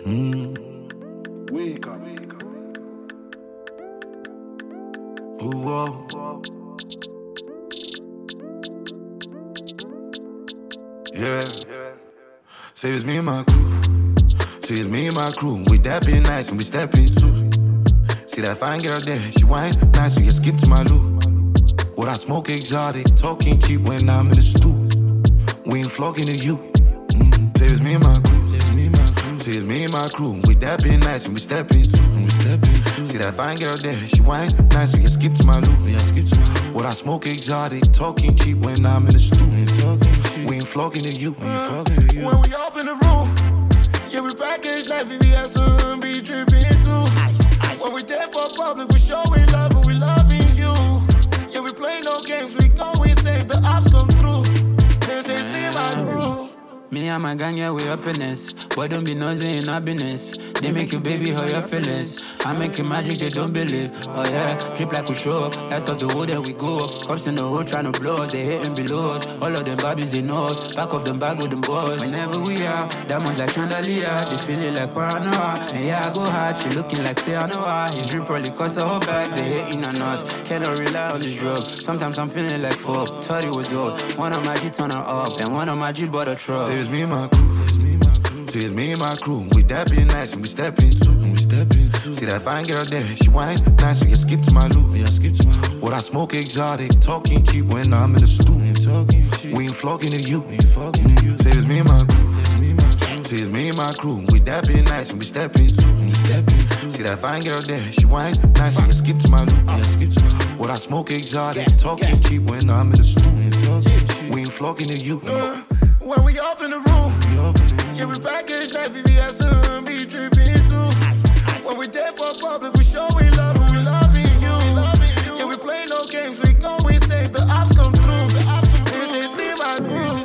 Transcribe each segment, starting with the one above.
Wake up. Ooh, whoa. Yeah. Say it's me and my crew. Say it's me and my crew. We dapping nice and we stepping too. See that fine girl there, she whine nice, so you skip to my loo. What I smoke exotic, talking cheap when I'm in the stoop. We ain't flocking to you. Say it's me and my crew. Say it's me and my crew. We dapping nice and we stepping too. See that fine girl there, she whine nice, so you skip to my loo. What I smoke exotic, talking cheap when I'm in the stoop. We ain't flocking to you. When we up in the room, yeah, we package like VVS and be dripping too. When we there for public, we showing love and we loving you. Yeah, we play no games, we go insane, the ops come through. This is me and my crew. Me and my gang, yeah, we up in this. Boy, don't be nosy in happiness. They make you baby hurt your feelings. I make you magic, they don't believe. Oh yeah, drip like we show up. That's up the wood and we go up. Cops in the hood tryna blow us, they hating below us. All of them babbies, they know us. Back up them bag with them boys. Whenever we are, diamonds like chandelier. They feeling like paranoia. And yeah, I go hard, she looking like say I know her. His drip probably cost her whole bag, they hating on us. Cannot rely on this drug. Sometimes I'm feeling like fuck. Thought it was old. One of my G turn her up, and one of my G bought a truck. Say it's me and my crew. Say it's me and my crew. We dapping nice and we stepping too. See that fine girl there, she whine nice, so you skip to my loo. What I smoke exotic, talking cheap when I'm in the stoop. We ain't flocking to you. Say it's me and my crew. Say it's me and my crew. We dapping nice and we stepping too. See that fine girl there, she whine nice, so you skip to my loo. What I smoke exotic, talking cheap when I'm in the stoop. We ain't flocking to you. When we up in the room, yeah, we package like VVS and be dripping too. When we there for public, we showing love and we loving you. Yeah, we play no games, we go insane, the ops come through. This is me and my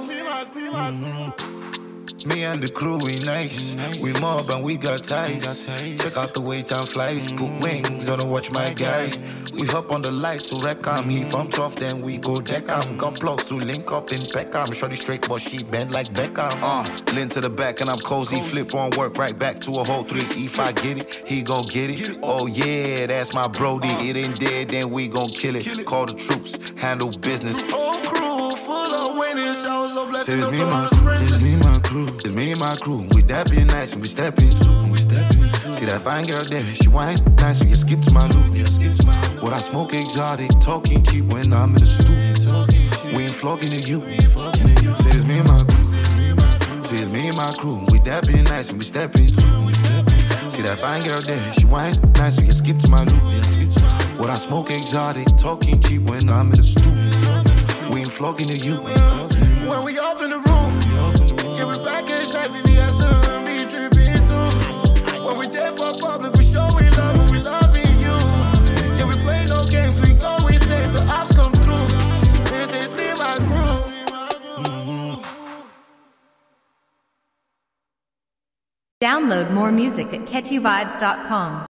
crew. Me and the crew, we nice. We mob and we got ties. Check out the way time flies. Put wings on the watch my guy. We hop on the lights to wreck 'em. He from 12, then we go deck 'em. Gun plugs to link up in Peckham. Shorty straight, but she bend like Beckham. Lean to the back and I'm cozy. Flip on work right back to a whole 3. If I get it, he gon' get it. Oh yeah, that's my brody. It ain't dead, then we gon' kill it. Call the troops, handle business. Whole crew full of winners. Showers of blessings up It's to all the sprinters. me and my crew. It's me and my crew. We dapping nice and we stepping too. See that fine girl there, she whine nice, so you skip to my loo. What I smoke exotic, talking cheap when I'm in the stoop. We ain't flocking to you. Say it's me and my crew. Say it's me and my crew. We dapping nice and we stepping too. See that fine girl there, she whine nice, so you skip to my loo. What I smoke exotic, talking cheap when I'm in the stoop. We ain't flocking to you. When we up in the room, yeah, we package like VVS and be dripping too. When we there for public, we showing love and we loving you. Yeah, we play no games, we go insane, the ops come through. This is me and my crew. Download more music at catchyvibes.com.